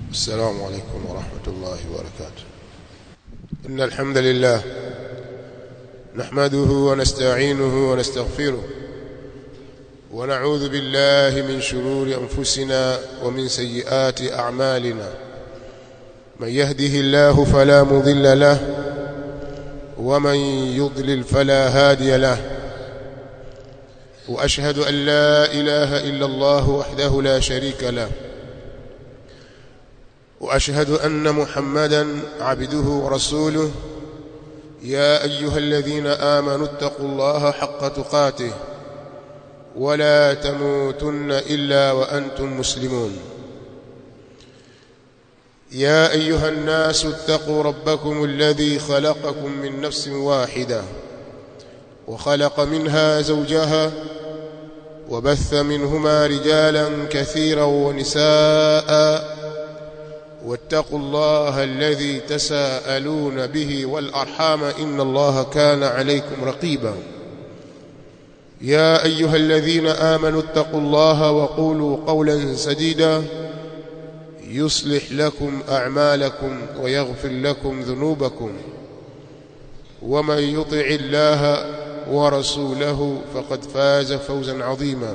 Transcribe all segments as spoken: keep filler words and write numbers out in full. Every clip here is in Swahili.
السلام عليكم ورحمة الله وبركاته. إن الحمد لله نحمده ونستعينه ونستغفره ونعوذ بالله من شرور أنفسنا ومن سيئات أعمالنا. من يهده الله فلا مضل له ومن يضلل فلا هادي له. وأشهد أن لا إله إلا الله وحده لا شريك له. وأشهد أن محمدا عبده ورسوله. يا أيها الذين آمنوا اتقوا الله حق تقاته ولا تموتن إلا وأنتم مسلمون. يا أيها الناس اتقوا ربكم الذي خلقكم من نفس واحدة وخلق منها زوجها وبث منهما رجالا كثيرا ونساء واتقوا الله الذي تساءلون به والأرحام إن الله كان عليكم رقيبا. يا أيها الذين آمنوا اتقوا الله وقولوا قولا سديدا يصلح لكم أعمالكم ويغفر لكم ذنوبكم ومن يطع الله ورسوله فقد فاز فوزا عظيما.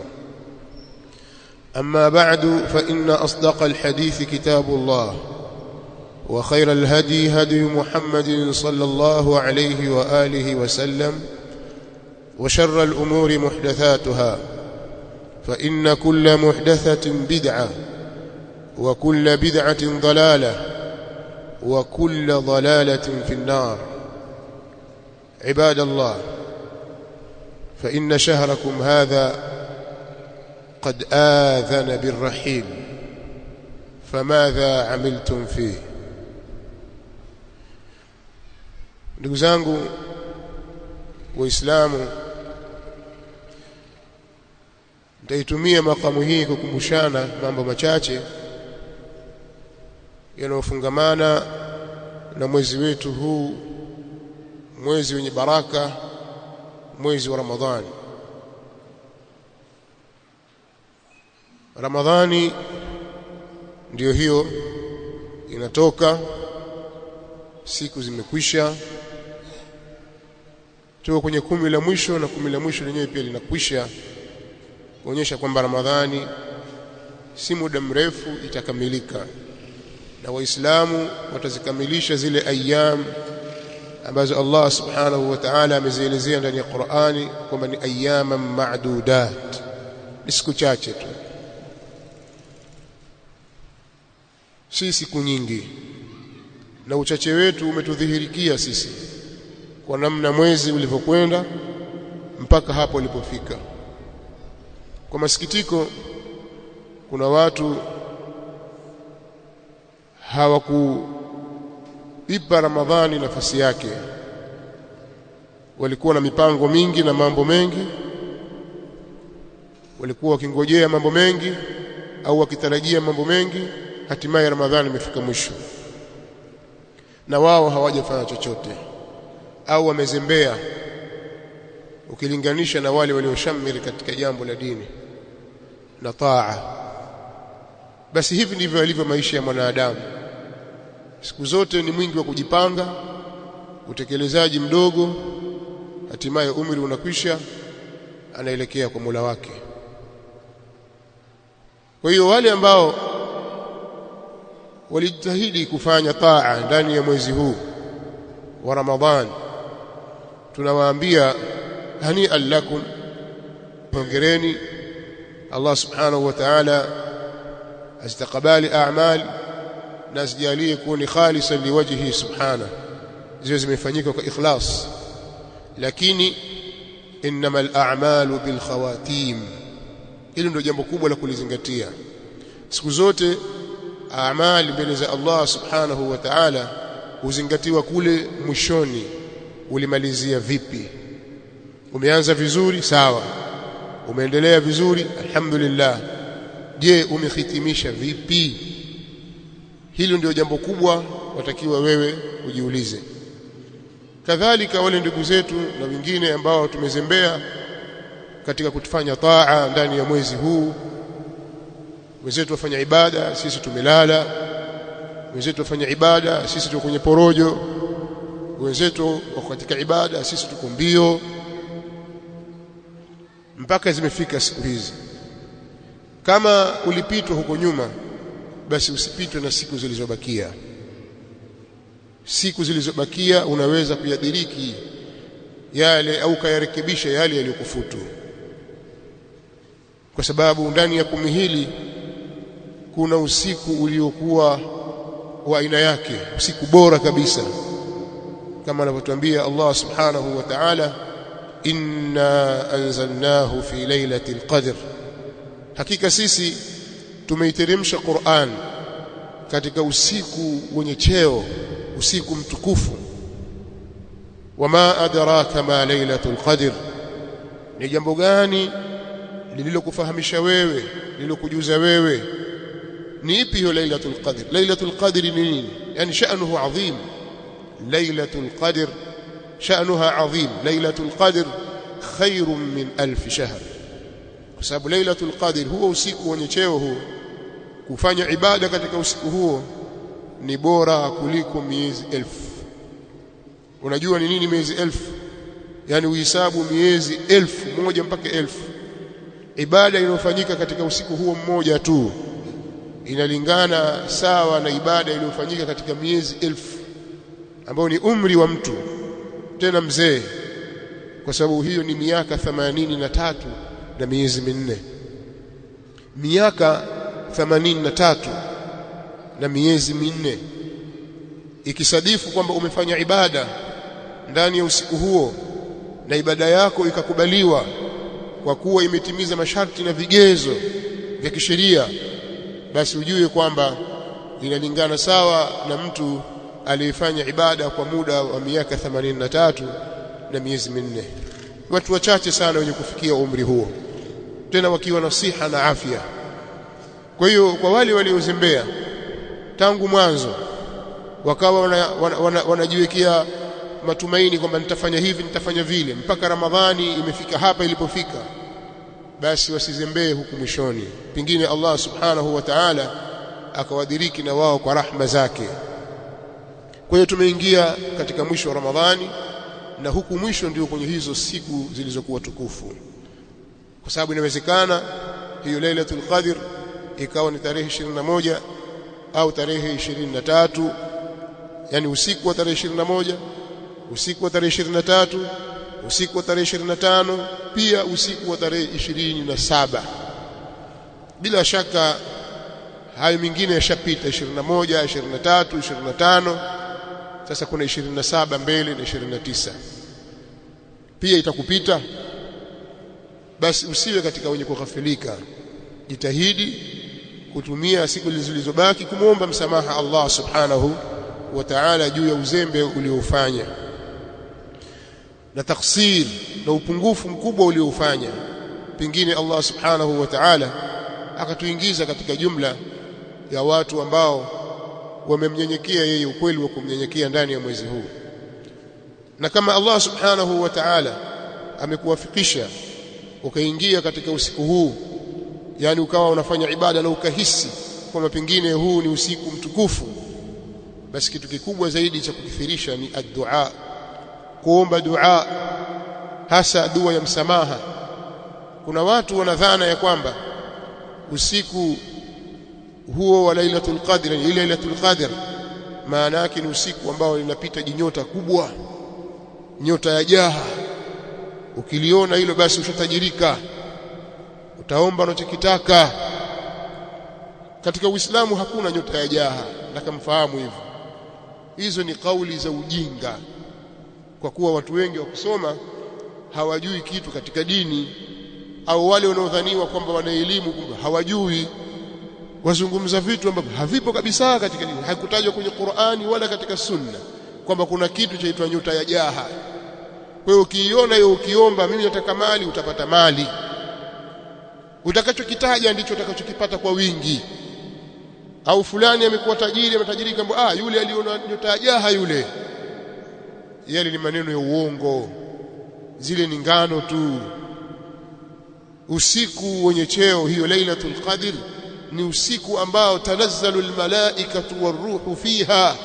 أما بعد فإن أصدق الحديث كتاب الله وخير الهدي هدي محمد صلى الله عليه وآله وسلم وشر الأمور محدثاتها فإن كل محدثة بدعة وكل بدعة ضلالة وكل ضلالة في النار. عباد الله، فإن شهركم هذا قد آذن بالرحيل فماذا عملتم فيه؟ ndugu zangu waislamu, nitaitumia makamu hii kukumbushana mambo machache yanayofungamana na mwezi wetu huu, mwezi wenye baraka, mwezi wa Ramadhani. Ramadhani ndiyo hiyo inatoka, siku zimekwisha, tuko kwenye kumi la mwisho, na kumi la mwisho lenyewe pia linakwisha, kuonyesha kwamba Ramadhani si muda mrefu itakamilika, na waislamu watazikamilisha zile ayyam ambazo Allah subhanahu wa ta'ala amezielezea ndani ya Qur'ani kwamba ni ayyaman ma'dudat, ni siku chache tu, si siku nyingi. Na uchache wetu umetudhihirikia sisi kwa namna mwezi ulivyokwenda mpaka hapo ulipofika. Kwa masikitiko, kuna watu hawakuipa Ramadhani nafasi yake. Walikuwa na mipango mingi na mambo mengi, walikuwa wakingojea mambo mengi au wakitarajia mambo mengi, hatimaye Ramadhani imefika mwisho na wao hawajafanya chochote au wamezembea ukilinganisha na wale walioshamiri katika jambo la dini na taa. Basi hivi ndivyo yalivyo maisha ya mwanadamu. Siku zote ni mwingi wa kujipanga, utekelezaji mdogo, hatimaye umri unakwisha, anaelekea kwa Mola wake. Kwa hiyo wale ambao walijitahidi kufanya taa ndani ya mwezi huu wa Ramadhani, tunawaambia hani'an lakum, hongereni. Allah subhanahu wa ta'ala aztakabali a'mal na azijalie kuwa ni khalisan liwajhihi subhanahu, ziwe zimefanyika kwa ikhlas. Lakini innamal a'malu bil khawatim, hilo ndio jambo kubwa la kulizingatia. Siku zote amali mbele za Allah subhanahu wa ta'ala huzingatiwa kule mwishoni, ulimalizia vipi. Umeanza vizuri, sawa, umeendelea vizuri, alhamdulillah. Je, umehitimisha vipi? Hilo ndio jambo kubwa watakiwa wewe ujiulize. Kadhalika wale ndugu zetu na wengine ambao tumezembea katika kutufanya taa ndani ya mwezi huu, wenzetu wafanya ibada, sisi tumelala, wenzetu wafanya ibada, sisi tuko kwenye porojo, wenzetu wako katika ibada, sisi tuko mbio, mpaka zimefika siku hizi. Kama ulipitwa huko nyuma, basi usipitwe na siku zilizobakia. Siku zilizobakia unaweza kuyadiriki yale au kayarekebisha yale yaliyokufutu, kwa sababu ndani ya kumi hili kuna usiku uliokuwa wa aina yake, usiku bora kabisa, kama anavyotuambia Allah subhanahu wa ta'ala, inna anzalnahu fi lailatul qadr, hakika sisi tumeiteremsha Qur'an katika usiku wenye cheo, usiku mtukufu. Wama adraka ma lailatul qadr, ni jambo gani lililokufahamisha wewe, lililokujuza wewe ni ipi hiyo lailatul qadr? Lailatul qadr ni nini? Yani sha'nuhu adhim. Lailatul qadr sha'nuha adhim. Lailatul qadr khairun min alf shahr, kwa sababu lailatul qadr huwa usiku wenye cheo huo. Kufanya ibada katika usiku huo ni bora kuliko miezi elfu. Unajua ni nini miezi elfu? Yani uhisabu miezi elfu moja mpaka elfu. Ibada inayofanyika katika usiku huo mmoja tu inalingana sawa na ibada iliyofanyika katika miezi elfu, ambao ni umri wa mtu tena mzee, kwa sababu hiyo ni miaka themanini na tatu na miezi minne. Miaka themanini na tatu na miezi minne, ikisadifu kwamba umefanya ibada ndani ya usiku huo na ibada yako ikakubaliwa kwa kuwa imetimiza masharti na vigezo vya kisheria, basi ujue kwamba inalingana sawa na mtu aliyefanya ibada kwa muda wa miaka themanini na tatu na miezi minne. Watu wachache sana wenye kufikia umri huo, tena wakiwa na siha na afya. Kwa hiyo kwa wale waliozembea tangu mwanzo wakawa wanajiwekea wana, wana, wana matumaini kwamba nitafanya hivi nitafanya vile mpaka Ramadhani imefika hapa ilipofika, basi wasizembee huku mwishoni, pengine Allah subhanahu wa ta'ala akawadiriki na wao kwa rahma zake. Kwa hiyo tumeingia katika mwisho wa Ramadhani, na huku mwisho ndio kwenye hizo siku zilizokuwa tukufu, kwa sababu inawezekana hiyo Lailatul Qadr ikawa ni tarehe ishirini na moja au tarehe ishirini na tatu, yani usiku wa tarehe ishirini na moja, usiku wa tarehe ishirini na tatu, usiku wa tarehe ishirini na tano, pia usiku wa tarehe ishirini na saba. Bila shaka hayo mingine yashapita, ishirini na moja, ishirini na tatu, ishirini na tano. Sasa kuna ishirini na saba mbele na ishirini na tisa pia itakupita. Basi usiwe katika wenye kughafilika, jitahidi kutumia siku zilizobaki kumuomba msamaha Allah subhanahu wa ta'ala juu ya uzembe uliofanya na taksir na upungufu mkubwa uliofanya. Pengine Allah subhanahu wa ta'ala akatuingiza katika jumla ya watu ambao wamemnyenyekea yeye ukweli wa kumnyenyekea ndani ya mwezi huu. Na kama Allah subhanahu wa ta'ala amekuwafikisha ukaingia katika usiku huu, yani ukawa unafanya ibada na ukahisi kwamba pengine huu ni usiku mtukufu, basi kitu kikubwa zaidi cha kukithirisha ni ad-du'a, kuomba dua, hasa dua ya msamaha. Kuna watu wanadhana ya kwamba usiku huo wa Lailatul Qadr, ile Lailatul Qadr maana yake ni usiku ambao linapita jinyota kubwa, nyota ya jaha. Ukiliona hilo basi ushatajirika, utaomba unachokitaka. Katika Uislamu hakuna nyota ya jaha, na kamfahamu hivyo. Hizo ni kauli za ujinga, kwa kuwa watu wengi wa kusoma hawajui kitu katika dini, au wale wanaodhaniwa kwamba wana elimu kumbe hawajui, wazungumza vitu ambavyo havipo kabisa katika dini. Haikutajwa kwenye Qur'ani wala katika Sunna kwamba kuna kitu chaitwa nyota ya jaha. Kwa hiyo ukiiona hiyo, ukiomba mimi nataka mali, utapata mali. Utakachokitaja ndicho utakachokipata kwa wingi. Au fulani amekuwa tajiri, ametajirika kwamba ah yule aliona nyota ya jaha yule. Yale ni maneno ya uongo, zile ni ngano tu. Usiku wenye cheo hiyo Lailatul Qadr ni usiku ambao tanazzalu almalaikatu waruhu fiha,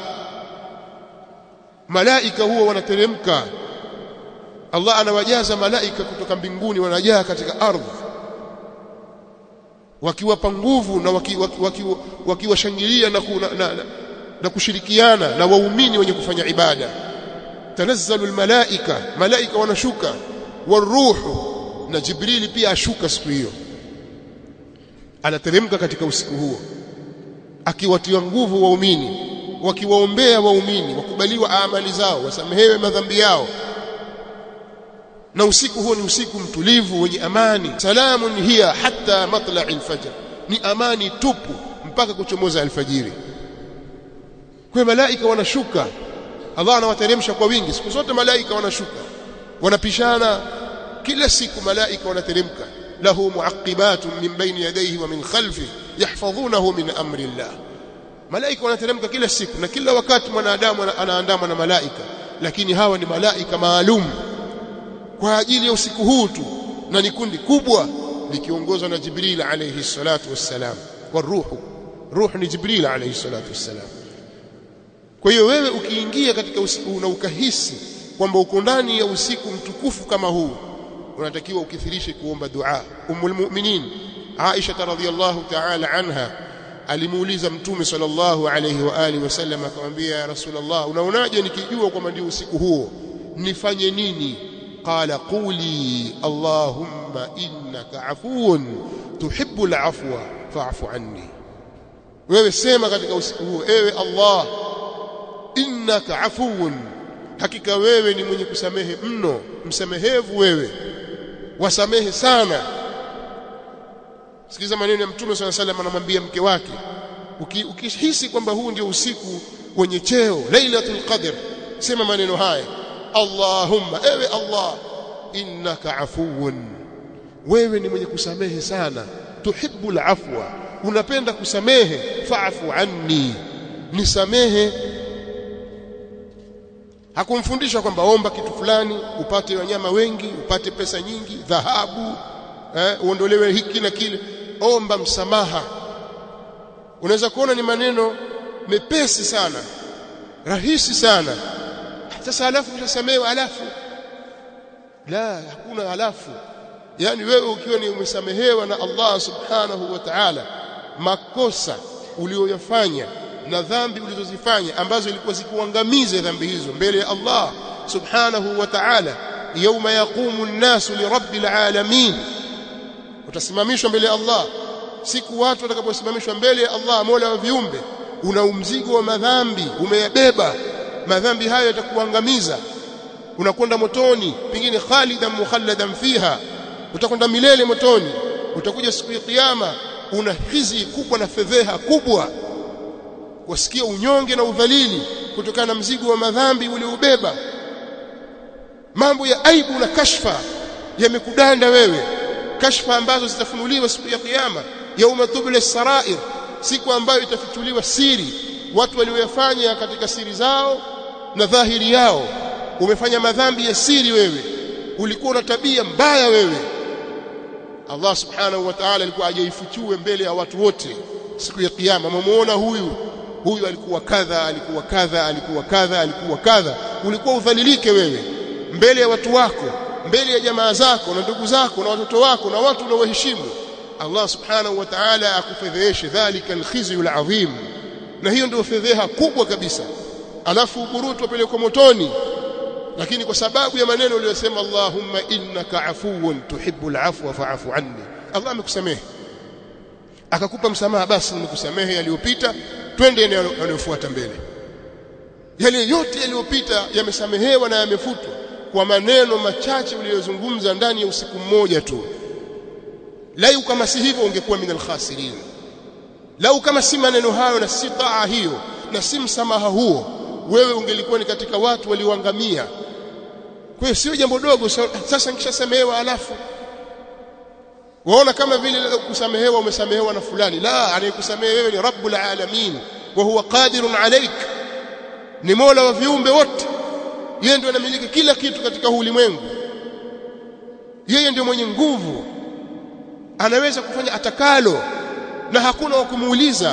malaika huwa wanateremka. Allah anawajaza malaika kutoka mbinguni, wanajaa katika ardhi wakiwapa nguvu na wakiwashangilia waki, waki, waki na, na, na, na kushirikiana na waumini wenye kufanya ibada. Tanazzalu almalaika, malaika wanashuka, waruhu, na Jibrili pia ashuka siku hiyo, anateremka katika usiku huo akiwatia nguvu waumini, wakiwaombea waumini wakubaliwa amali zao, wasamehewe madhambi yao. Na usiku huo ni usiku mtulivu wenye amani. Salamun hiya hatta matla'i al-fajr, ni amani tupu mpaka kuchomoza alfajiri. Kwa malaika wanashuka, Allah anawateremsha kwa wingi. Siku zote malaika wanashuka, wanapishana kila siku. Malaika wanateremka, lahu muaqibatun min bayni yadayhi wa min khalfihi yahfazunahu min amri Allah. Malaika wanateremka kila siku, na kila wakati mwanadamu anaandamwa na malaika, lakini hawa ni malaika maalum kwa ajili ya usiku huu tu, na ni kundi kubwa likiongozwa na Jibril alayhi salatu wassalam. Waruhu, ruhu ni Jibril alayhi salatu wassalam. Kwa hiyo wewe ukiingia katika usiku huu na ukahisi kwamba uko ndani ya usiku mtukufu kama huu, unatakiwa ukithirishe kuomba dua. Ummul mu'minin Aisha radhiyallahu ta'ala anha alimuuliza Mtume sallallahu alayhi wa alihi wasallam, akamwambia, ya Rasulullah, unaonaje nikijua kwamba ndio usiku huo nifanye nini? Qala quli Allahumma innaka afuwun tuhibbul afwa fa'fu anni. Wewe sema katika usiku huo, ewe Allah, innaka afuwun, hakika wewe ni mwenye kusamehe mno, msamehevu wewe, wasamehe sana. Sikiza maneno ya Mtume sallallahu alayhi wasallam, anamwambia mke wake, ukihisi kwamba huu ndio usiku wenye cheo, Lailatul Qadr, sema maneno haya, Allahumma, ewe Allah, innaka afuwun, wewe ni mwenye kusamehe sana, tuhibbul afwa, unapenda kusamehe, fa'fu anni, nisamehe. Hakumfundisha kwamba omba kitu fulani upate wanyama wengi, upate pesa nyingi, dhahabu, eh, uondolewe hiki na kile. Omba msamaha. Unaweza kuona ni maneno mepesi sana, rahisi sana. Sasa alafu utasamehewa, alafu la, hakuna alafu. Yani wewe ukiwa ni umesamehewa na Allah subhanahu wa ta'ala makosa ulioyafanya na dhambi ulizozifanya ambazo ilikuwa zikuangamize dhambi hizo mbele ya Allah subhanahu wa ta'ala, yauma yaqumu an-nasu li rabbil alamin, utasimamishwa mbele ya Allah siku watu watakaposimamishwa mbele ya Allah Mola wa viumbe. Una mzigo wa madhambi umeyabeba, madhambi hayo yatakuangamiza, unakwenda motoni, pengine khalidan mukhalladan fiha, utakwenda milele motoni. Utakuja siku ya kiyama una hizi kubwa na fedheha kubwa, wasikia unyonge na udhalili kutokana na mzigo wa madhambi uliobeba. Mambo ya aibu na kashfa yamekudanda wewe, kashfa ambazo zitafunuliwa siku ya kiyama, yauma tubla sarair, siku ambayo itafichuliwa siri, watu walioyafanya katika siri zao na dhahiri yao. Umefanya madhambi ya siri wewe, ulikuwa na tabia mbaya wewe, Allah subhanahu wa ta'ala alikuwa ajaifichue mbele ya watu wote siku ya kiyama. Mmuona huyu huyu alikuwa kadha, alikuwa kadha, alikuwa kadha, alikuwa kadha. Ulikuwa udhalilike wewe mbele ya watu wako, mbele ya jamaa zako na ndugu zako na watoto wako na watu unaoheshimu. Allah subhanahu wa ta'ala akufedheshe, dhalika alkhizyu alazim, na hiyo ndio fedheha kubwa kabisa. Alafu ukurutu wapelekwa motoni, lakini kwa sababu ya maneno uliyosema Allahumma innaka afuwun tuhibbul afwa fa'fu anni, Allah amekusamehe, akakupa msamaha. Basi nimekusamehe yaliyopita, twende yanayofuata mbele. Yale yote yaliyopita yamesamehewa na yamefutwa kwa maneno machache uliyozungumza ndani ya usiku mmoja tu. Lau kama si hivyo ungekuwa minal khasirin. Lau kama si maneno hayo na si taa hiyo na si msamaha huo, wewe ungelikuwa ni katika watu walioangamia. Kwa hiyo sio jambo dogo. Sasa nikishasamehewa alafu waona kama vile kusamehewa umesamehewa na fulani. La, anayekusamehe wewe ni Rabbul Alamin, wa huwa qadirun alayk, ni Mola wa viumbe wote. Yeye ndiye anamiliki kila kitu katika ulimwengu, yeye ndiye mwenye nguvu, anaweza kufanya atakalo. na hakuna wa kumuuliza,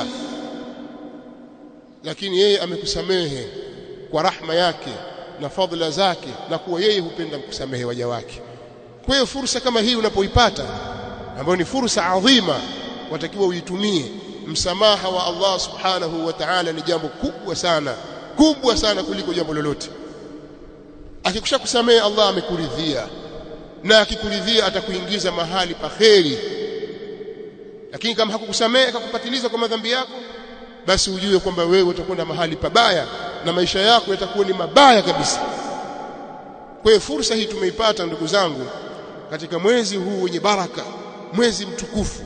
lakini yeye amekusamehe kwa rahma yake na fadhila zake, na kuwa yeye hupenda kusamehe waja wake. Kwa hiyo fursa kama hii unapoipata, ambayo ni fursa adhima, watakiwa uitumie. Msamaha wa Allah subhanahu wa ta'ala ni jambo kubwa sana, kubwa sana kuliko jambo lolote. Akikusha kusamehe Allah amekuridhia, na akikuridhia atakuingiza mahali pa kheri. Lakini kama hakukusamehe akakupatiliza kwa madhambi yako, basi ujue kwamba wewe utakwenda mahali pabaya na maisha yako yatakuwa ni mabaya kabisa. Kwa hiyo fursa hii tumeipata ndugu zangu katika mwezi huu wenye baraka, mwezi mtukufu.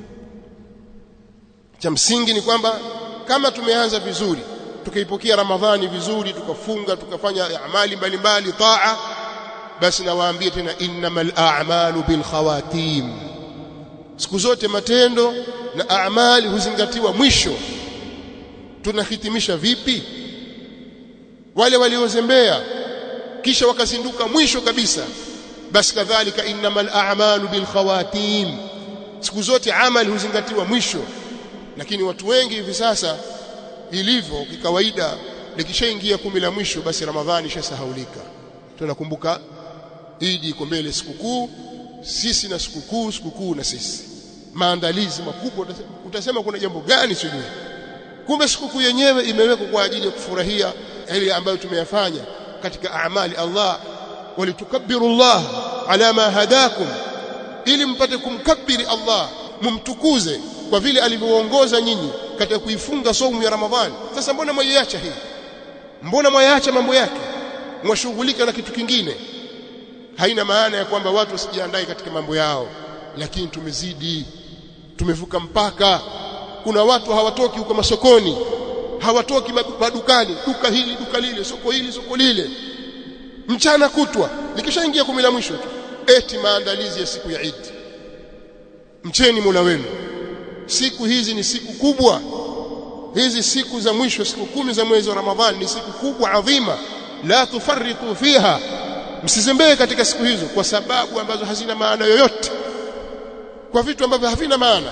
Cha msingi ni kwamba kama tumeanza vizuri, tukaipokea Ramadhani vizuri, tukafunga, tukafanya amali mbalimbali taa, basi nawaambie tena, innamal a'malu bil khawatim. Siku zote matendo na amali huzingatiwa mwisho. Tunahitimisha vipi? Wale waliozembea kisha wakazinduka mwisho kabisa, basi kadhalika innamal a'malu bil khawatim. Siku zote amali huzingatiwa mwisho. Lakini watu wengi hivi sasa ilivyo kikawaida, likishaingia kumi la mwisho, basi Ramadhani ishasahaulika. Tunakumbuka Idi iko mbele, sikukuu sisi na sikukuu, sikukuu na sisi, maandalizi makubwa. Utasema kuna jambo gani sijui? Kumbe sikukuu yenyewe imewekwa kwa ajili ya kufurahia ile ambayo tumeyafanya katika amali. Allah, walitukabbirullaha ala ma hadakum, ili mpate kumkabiri Allah, mumtukuze kwa vile alivyoongoza nyinyi katika kuifunga saumu ya Ramadhani. Sasa mbona mwaiacha hii? Mbona mwaiacha mambo yake mwashughulika na kitu kingine? Haina maana ya kwamba watu wasijiandae katika mambo yao, lakini tumezidi, tumevuka mpaka. Kuna watu hawatoki huko masokoni, hawatoki madukani, duka hili duka lile, soko hili soko lile, mchana kutwa. Likishaingia kumi la mwisho tu eti maandalizi ya siku ya Eid. Mcheni Mola wenu. Siku hizi ni siku kubwa. Hizi siku za mwisho, siku kumi za mwezi wa Ramadhani ni siku kubwa adhima. La tufarritu fiha, msizembee katika siku hizo kwa sababu ambazo hazina maana yoyote, kwa vitu ambavyo havina maana.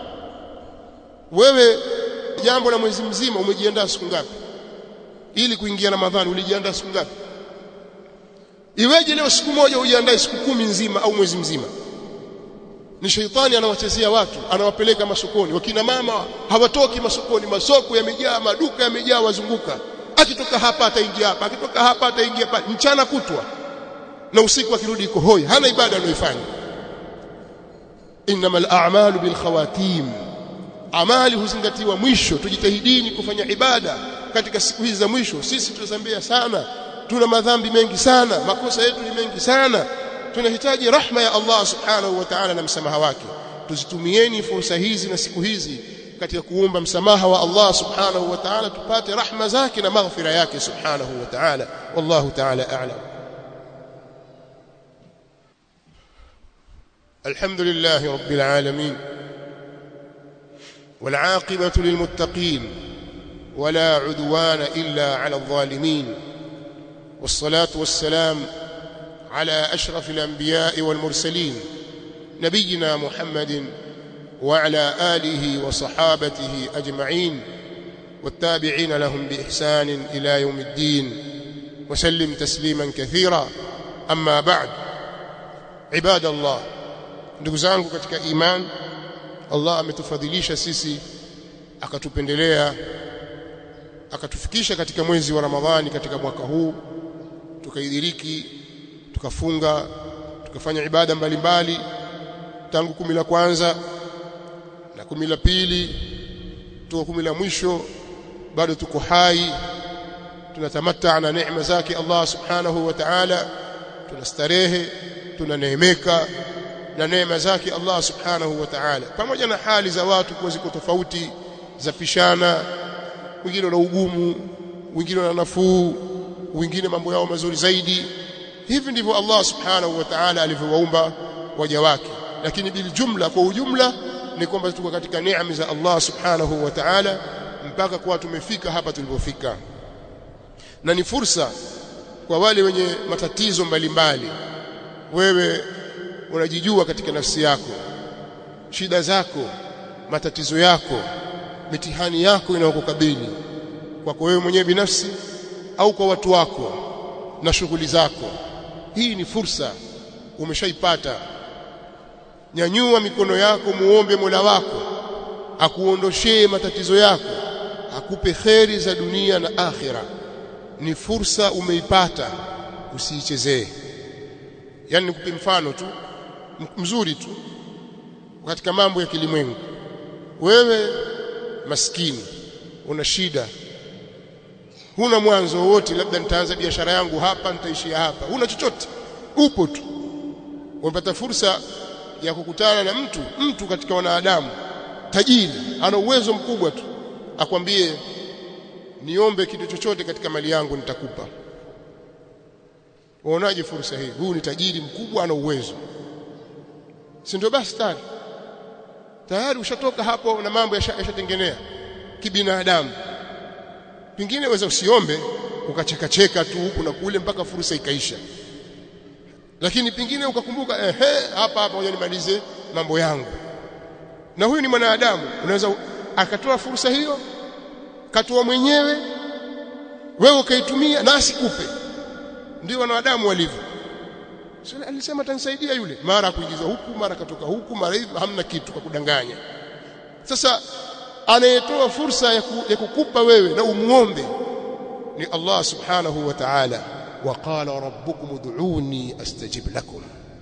Wewe jambo la mwezi mzima umejiandaa siku ngapi ili kuingia Ramadhani? Ulijiandaa siku ngapi? Iweje leo siku moja ujiandae siku kumi nzima au mwezi mzima? Ni sheitani anawachezea watu, anawapeleka masokoni. Wakina mama hawatoki masokoni, masoko yamejaa, maduka yamejaa, wazunguka. Akitoka hapa ataingia hapa, akitoka hapa ataingia pale, mchana kutwa, na usiku akirudi iko hoi, hana ibada anayoifanya. Innamal a'malu bil khawatim, amali huzingatiwa mwisho. Tujitahidini kufanya ibada katika siku hizi za mwisho. Sisi tunazambia sana, tuna madhambi mengi sana, makosa yetu ni mengi sana. Tunahitaji rahma ya Allah subhanahu wa ta'ala na msamaha wake. Tuzitumieni fursa hizi na siku hizi katika kuomba msamaha wa Allah subhanahu wa ta'ala, tupate rahma zake na maghfira yake subhanahu wa ta'ala. Wallahu ta'ala a'lam. Alhamdulillahi rabbil alamin, wal 'aqibatu lil muttaqin, wala 'udwana illa 'ala adh-dhalimin. Was-salatu was-salam على أشرف الأنبياء والمرسلين نبينا محمد وعلى آله وصحابته أجمعين والتابعين لهم بإحسان إلى يوم الدين وسلم تسليما كثيرا. أما بعد، عباد الله، ndugu zangu katika iman, Allah ametufadhilisha sisi, akatupendelea, akatufikisha katika mwezi wa Ramadhani katika mwaka huu, tukaidiriki, tukafunga, tukafanya ibada mbalimbali tangu kumi la kwanza na kumi la pili, tuko kumi la mwisho, bado tuko hai, tunatamatta na neema zake Allah subhanahu wa ta'ala, tunastarehe, tunaneemeka na neema zake Allah subhanahu wa ta'ala, pamoja na hali za watu kwa ziko tofauti, za pishana. Wengine wana ugumu, wengine wana nafuu, wengine mambo yao mazuri zaidi. Hivi ndivyo Allah subhanahu wa ta'ala alivyowaumba waja wake. Lakini bil jumla, kwa ujumla, ni kwamba tuko katika neema za Allah subhanahu wa ta'ala mpaka kwa tumefika hapa tulipofika. Na ni fursa kwa wale wenye matatizo mbalimbali. Wewe unajijua katika nafsi yako, shida zako matatizo yako, mitihani yako inayokukabili kwako wewe mwenyewe binafsi au kwa watu wako na shughuli zako. Hii ni fursa umeshaipata. Nyanyua mikono yako, muombe Mola wako akuondoshee matatizo yako, akupe kheri za dunia na akhira. Ni fursa umeipata, usiichezee. Yani nikupe mfano tu mzuri tu katika mambo ya kilimwengu. Wewe maskini, una shida, huna mwanzo wote, labda nitaanza biashara yangu hapa, nitaishia hapa, huna chochote, upo tu. Unapata fursa ya kukutana na mtu mtu katika wanadamu tajiri, ana uwezo mkubwa tu, akwambie niombe kitu chochote katika mali yangu nitakupa. Unaonaje fursa hii? Huyu ni tajiri mkubwa, ana uwezo, si ndio? Basi tayari tayari ushatoka hapo na mambo yashatengenea kibinadamu. Pengine waweza usiombe, ukacheka cheka tu huku na kule mpaka fursa ikaisha, lakini pengine ukakumbuka ehe, hapa hapa ngoja nimalize mambo yangu. Na huyu ni mwanadamu, unaweza akatoa fursa hiyo, katoa mwenyewe, wewe ukaitumia na asikupe. Ndio wanadamu walivyo. Sasa alisema atanisaidia yule, mara kuingiza huku, mara katoka huku, mara hivi, hamna kitu kwa kudanganya. Sasa anayetoa fursa ya, ku, ya kukupa wewe na umuombe ni Allah subhanahu wa ta'ala. Waqala rabbukum ud'uni astajib lakum,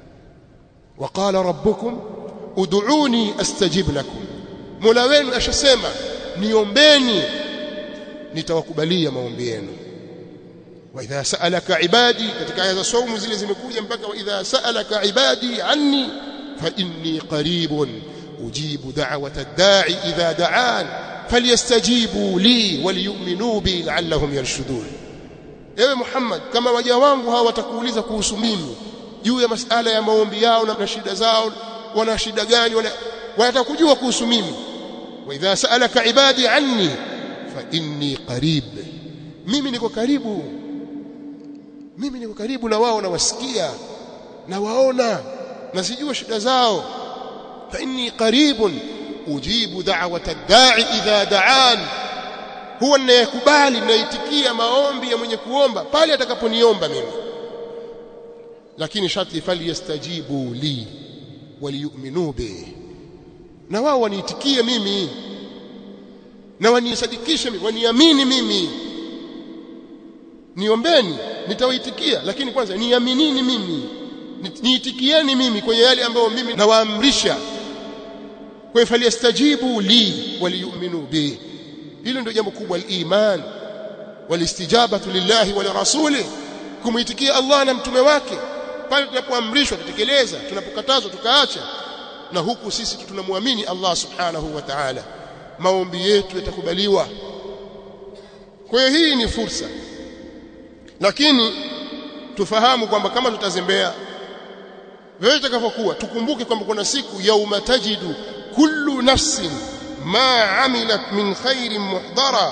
waqala rabbukum ud'uni astajib lakum. Mola wenu ashasema niombeni nitawakubalia maombi yenu. Wa idha sa'alaka ibadi, katika aya za saumu zile zimekuja mpaka wa idha sa'alaka ibadi anni fa inni qaribun ujibu da'wata ad-da'i idha da'an falyastajibu li waliyu'minu bi la'allahum yarshudun. Ewe Muhammad, kama waja wangu hawa watakuuliza kuhusu mimi juu ya masala ya maombi yao na shida zao, wana shida gani, wana watakujua kuhusu mimi. Wa idha sa'alaka ibadi anni fa inni qarib, mimi niko karibu, mimi niko karibu na wao, na wasikia na waona na sijua shida zao. Fa inni qaribun ujibu da'wata ad-da'i idha da'an, huwa ninayekubali, ninaitikia maombi ya mwenye kuomba pale atakaponiomba mimi. Lakini sharti falyastajibu li waliyu'minu bi, na wao waniitikie mimi na wanisadikishe mimi, waniamini mimi. Niombeni nitawaitikia, lakini kwanza niaminini mimi, niitikieni mimi kwenye yale ambayo mimi nawaamrisha. Kwa falyastajibu li waliyu'minu bi, hilo ndio jambo kubwa, al-iman walistijabatu lillahi wa lirasuli, kumuitikia Allah na mtume wake pale tunapoamrishwa tutekeleza, tunapokatazwa tukaacha. Na huku sisi tunamwamini Allah subhanahu wa ta'ala, maombi yetu yatakubaliwa. Kwa hiyo hii ni fursa, lakini tufahamu kwamba kama tutazembea vile itakavyokuwa, tukumbuke kwamba kuna siku yauma tajidu kullu nafsin ma amilat min khairin muhdara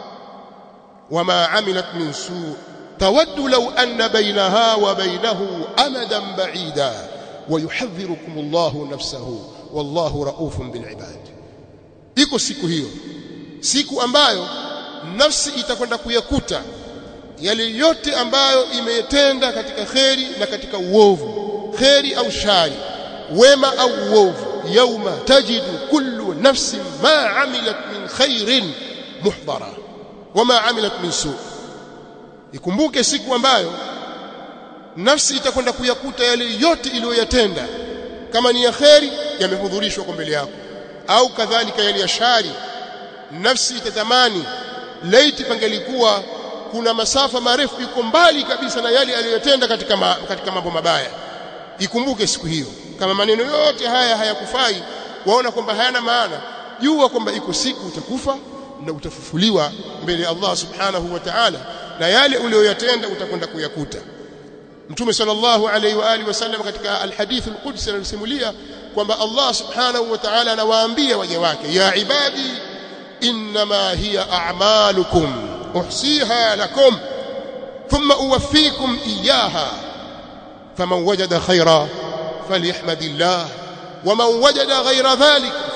wama amilat min su' tawaddu law anna bainaha wa bainahu amadan ba'ida wa yuhadhdhirukum Allahu nafsahu wallahu raufun bil ibad. Iko siku hiyo, siku ambayo nafsi itakwenda kuyakuta yale yote ambayo imetenda katika kheri na katika uovu, kheri au shari, wema au uovu. Yauma tajidu kullu nafsin ma amilat min khairin muhdara wama amilat min su'. Ikumbuke siku ambayo nafsi itakwenda kuyakuta yale yote iliyoyatenda, kama ni ya kheri yamehudhurishwa kwa mbele yako, au kadhalika yale ya shari. Nafsi itatamani laiti pangelikuwa kuna masafa marefu iko mbali kabisa na yale aliyotenda katika ma, katika mambo mabaya. Ikumbuke siku hiyo, kama maneno yote haya hayakufai, waona kwamba hayana maana, jua kwamba iko siku utakufa na utafufuliwa mbele ya Allah subhanahu wa ta'ala, na yale uliyoyatenda utakwenda kuyakuta. Mtume sallallahu alayhi wa alihi wasallam katika alhadith alqudsi anasimulia kwamba Allah subhanahu wa ta'ala anawaambia waja wake, ya ibadi inma hiya a'malukum uhsiha lakum thumma uwaffikum iyyaha faman wajada khayra falyahmadillah waman wajada ghayra dhalik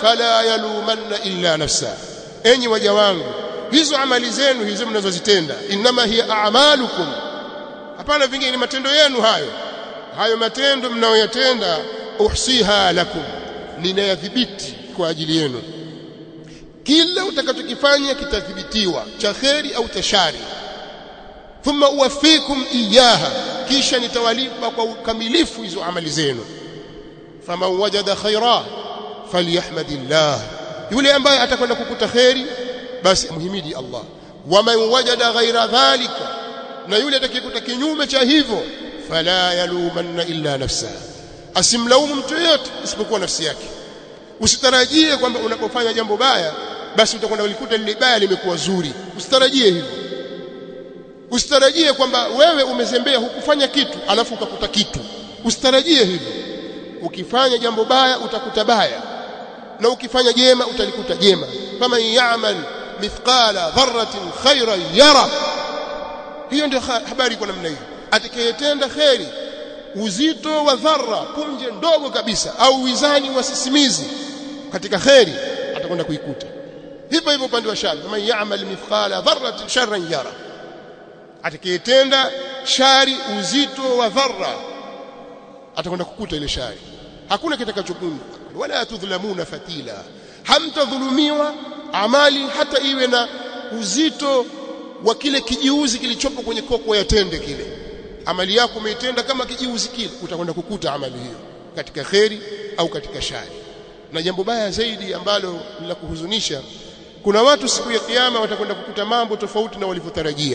fala yalumanna illa nafsa enyi waja wangu hizo amali zenu hizo mnazozitenda inma hiya a'malukum hapana vingine ni matendo yenu hayo hayo matendo mnayoyatenda uhsiha lakum ninayadhibiti kwa ajili yenu kila utakachokifanya kitadhibitiwa cha khairi au cha shari thumma uwafikum iyaha kisha nitawalipa kwa ukamilifu hizo amali zenu faman wajada khaira falyahmadillah yule ambaye atakwenda kukuta khairi basi muhimidi Allah waman wajada ghaira dhalika na yule atakayekuta kinyume cha hivyo fala yalumanna illa nafsa asimlaumu mtu yeyote isipokuwa nafsi yake usitarajie kwamba unapofanya jambo baya basi utakwenda ulikuta lile baya limekuwa zuri usitarajie hivyo usitarajie kwamba wewe umezembea hukufanya kitu alafu ukakuta kitu usitarajie hivyo ukifanya jambo baya utakuta baya na ukifanya jema utalikuta jema kama ya'mal mithqala dharratin khayran yara hiyo ndio habari kwa namna hiyo atakayetenda khairi uzito wa dharra punje ndogo kabisa au wizani wa sisimizi katika khairi atakwenda kuikuta hivyo hivyo upande wa shari kama ya'mal mithqala dharratin sharran yara atakayetenda shari uzito wa dharra atakwenda kukuta ile shari hakuna kitakachopunguka wala tudhlamuna fatila hamtadhulumiwa amali hata iwe na uzito wa kile kijiuzi kilichopo kwenye koko ya tende kile amali yako umeitenda kama kijiuzi kile utakwenda kukuta amali hiyo katika khairi au katika shari na jambo baya zaidi ambalo la kuhuzunisha kuna watu siku ya kiyama watakwenda kukuta mambo tofauti na walivyotarajia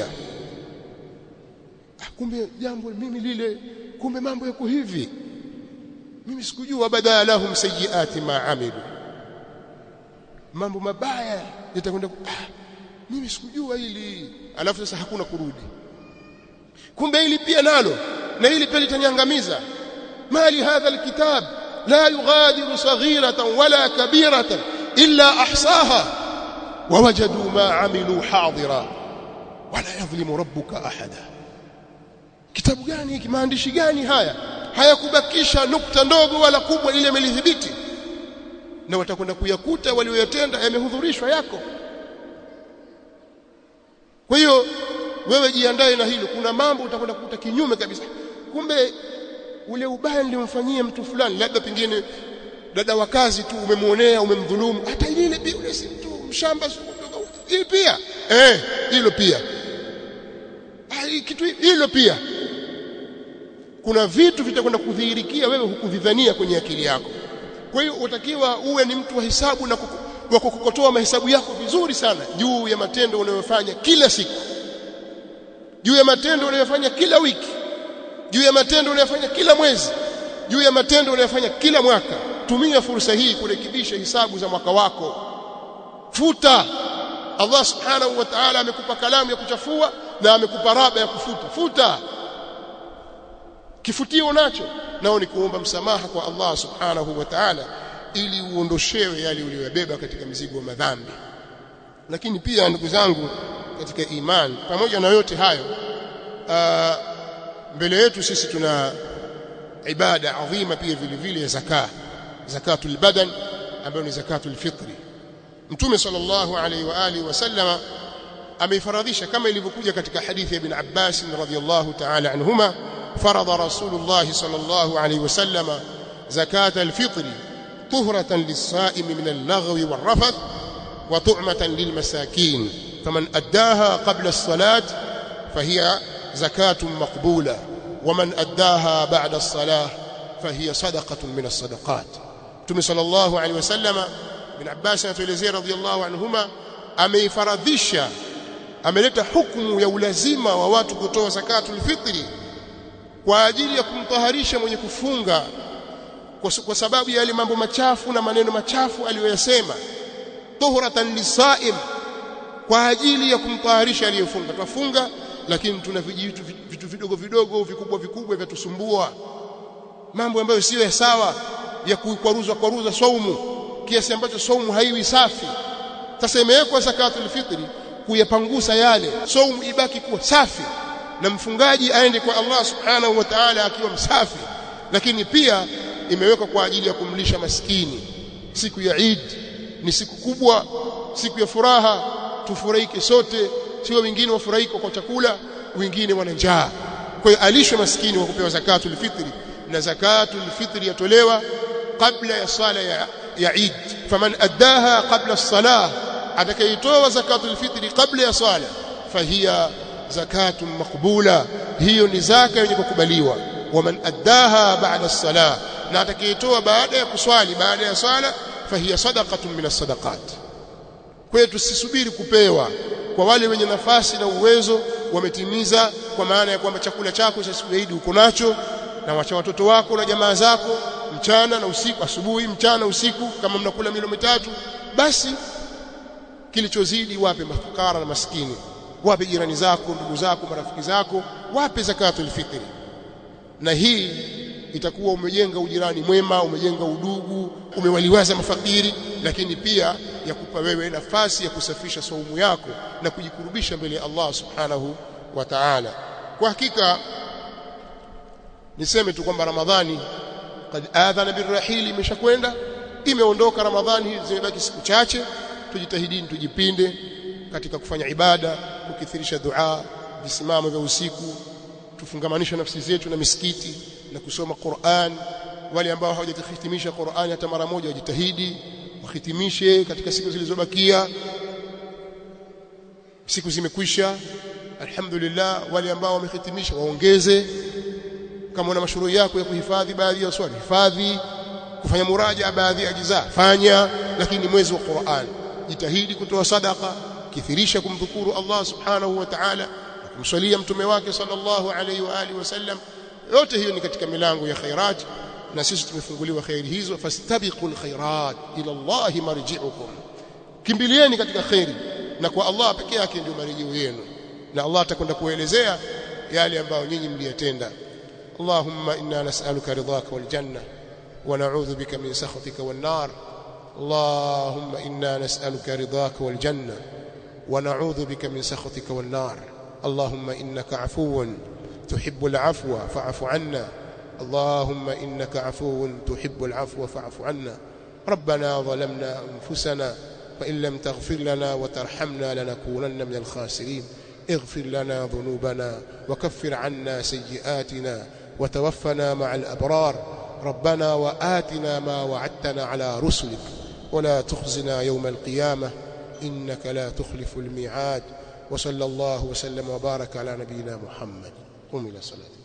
kumbe jambo mimi lile kumbe mambo yako hivi mimi sikujua badala lahum sayiati ma amilu mambo mabaya yatakwenda ah, mimi sikujua hili alafu sasa hakuna kurudi kumbe hili pia nalo na hili pia litanyangamiza mali hadha alkitab la yughadiru saghiratan wala kabiratan illa ahsaha wawajadu ma amilu hadira wala yadhlimu rabbuka ahada kitabu gani hiki maandishi gani haya hayakubakisha nukta ndogo wala kubwa ile imelidhibiti na watakwenda kuyakuta walioyatenda yamehudhurishwa yako kwa hiyo wewe jiandae na hilo kuna mambo utakwenda kukuta kinyume kabisa kumbe ule ubaya nilimfanyia mtu fulani labda pengine dada wa kazi tu umemuonea umemdhulumu hata ile pia ule si mtu mshamba hili pia eh hilo pia ah kitu hilo pia kuna vitu vitakwenda kudhihirikia wewe hukuvidhania kwenye akili yako kwa hiyo utakiwa uwe ni mtu wa hesabu na wa kukokotoa mahesabu yako vizuri sana juu ya matendo unayofanya kila siku juu ya matendo unayofanya kila wiki juu ya matendo unayofanya kila mwezi juu ya matendo unayofanya kila mwaka tumia fursa hii kurekebisha hisabu za mwaka wako futa Allah subhanahu wa ta'ala amekupa kalamu ya kuchafua na amekupa raba ya kufuta futa kifutio nacho nao ni kuomba msamaha kwa Allah subhanahu wa ta'ala ili uondoshewe yale uliyobeba katika mzigo wa madhambi lakini pia ndugu zangu katika imani pamoja na yote hayo aa, mbele yetu sisi tuna ibada adhima pia vile vile ya zakah zakatul badan ambayo ni zakatul fitri mtume sallallahu alaihi wa alihi wasallama ameifaradhisha kama ilivyokuja katika hadithi ya ibn Abbas radhiyallahu ta'ala anhuma فرض رسول الله صلى الله عليه وسلم زكاة الفطر طهرة للصائم من اللغو والرفث وطعمة للمساكين فمن أداها قبل الصلاة فهي زكاة مقبولة ومن أداها بعد الصلاة فهي صدقة من الصدقات تم صلى الله عليه وسلم ابن عباس رضي الله عنهما أمي فرضيش أملت حكم يولزم وواتك kutoa zakatul fitri kwa ajili ya kumtaharisha mwenye kufunga kwa sababu ya yale mambo machafu na maneno machafu aliyoyasema tuhuratan lisaim kwa ajili ya kumtaharisha aliyefunga tufunga lakini tuna vijitu vitu vidogo vidogo vikubwa vikubwa vyatusumbua mambo ambayo sio sawa ya kukwaruzwa kwaruza saumu kiasi ambacho saumu haiwi safi sasa imewekwa zakatul fitri kuyapangusa yale saumu ibaki kuwa safi na mfungaji aende kwa Allah subhanahu wa ta'ala akiwa msafi lakini pia imewekwa kwa ajili ya kumlisha maskini siku ya Eid ni siku kubwa, siku ya furaha, tufurahike sote, sio wengine wafurahike kwa chakula, wengine wana njaa. Kwa hiyo alishwe maskini wa kupewa zakatul fitri, na zakatul fitri yatolewa kabla ya sala ya, ya Eid. Faman addaha qabla as-salah, atakayetoa zakatul fitri kabla ya sala, fahiya zakatun maqbula, hiyo ni zaka yenye kukubaliwa. Waman addaha ba'da as-salah, na atakayetoa baada ya kuswali, baada ya sala, fahiya sadaqatun min as-sadaqat. Kwa hiyo tusisubiri kupewa. Kwa wale wenye nafasi na uwezo wametimiza, kwa maana ya kwamba chakula chako cha siku ya Eid uko nacho, na wacha watoto wako na jamaa zako mchana na usiku, asubuhi, mchana, usiku, kama mnakula milo mitatu, basi kilichozidi wape mafukara na maskini, wape jirani zako, ndugu zako, marafiki zako, wape zakatul fitri. Na hii itakuwa umejenga ujirani mwema, umejenga udugu, umewaliwaza mafakiri, lakini pia yakupa wewe nafasi ya kusafisha saumu yako na kujikurubisha mbele ya Allah subhanahu wa ta'ala. Kwa hakika niseme tu kwamba Ramadhani kad adhana birrahili, imeshakwenda, imeondoka Ramadhani, zimebaki siku chache. Tujitahidini, tujipinde katika kufanya ibada, kukithirisha dua, visimamo vya usiku, tufungamanisha nafsi zetu na misikiti na kusoma Qur'an. Wale ambao hawajahitimisha Qur'an hata mara moja, wajitahidi wahitimishe katika siku zilizobakia. Siku zimekwisha, alhamdulillah. Wale ambao wamehitimisha waongeze. Kama una mashughuli yako ya kuhifadhi baadhi ya swali, hifadhi. Kufanya muraja baadhi ya ajza, fanya. Lakini mwezi wa Qur'an, jitahidi kutoa sadaqa, kithirisha kumdhukuru Allah subhanahu wa ta'ala, kumswalia mtume wake sallallahu alayhi wa alihi wasallam. Yote hiyo ni katika milango ya khairat, na sisi tumefunguliwa khairi hizo. Fastabiqul khairat ila Allah marji'ukum, kimbilieni katika khairi, na kwa Allah pekee yake ndio marejeo yenu, na Allah atakwenda kuelezea yale ambayo nyinyi mliyatenda. Allahumma inna nas'aluka ridhaka wal janna wa na'udhu bika min sakhatika wan nar. Allahumma inna nas'aluka ridhaka wal janna wa na'udhu bika min sakhatika wan nar. اللهم إنك عفو تحب العفو فاعف عنا. اللهم إنك عفو تحب العفو فاعف عنا. ربنا ظلمنا أنفسنا فإن لم تغفر لنا وترحمنا لنكونن من الخاسرين. اغفر لنا ذنوبنا وكفر عنا سيئاتنا وتوفنا مع الأبرار. ربنا وآتنا ما وعدتنا على رسلك ولا تخزنا يوم القيامة إنك لا تخلف الميعاد. وصلى الله وسلم وبارك على نبينا محمد. قم إلى صلاة.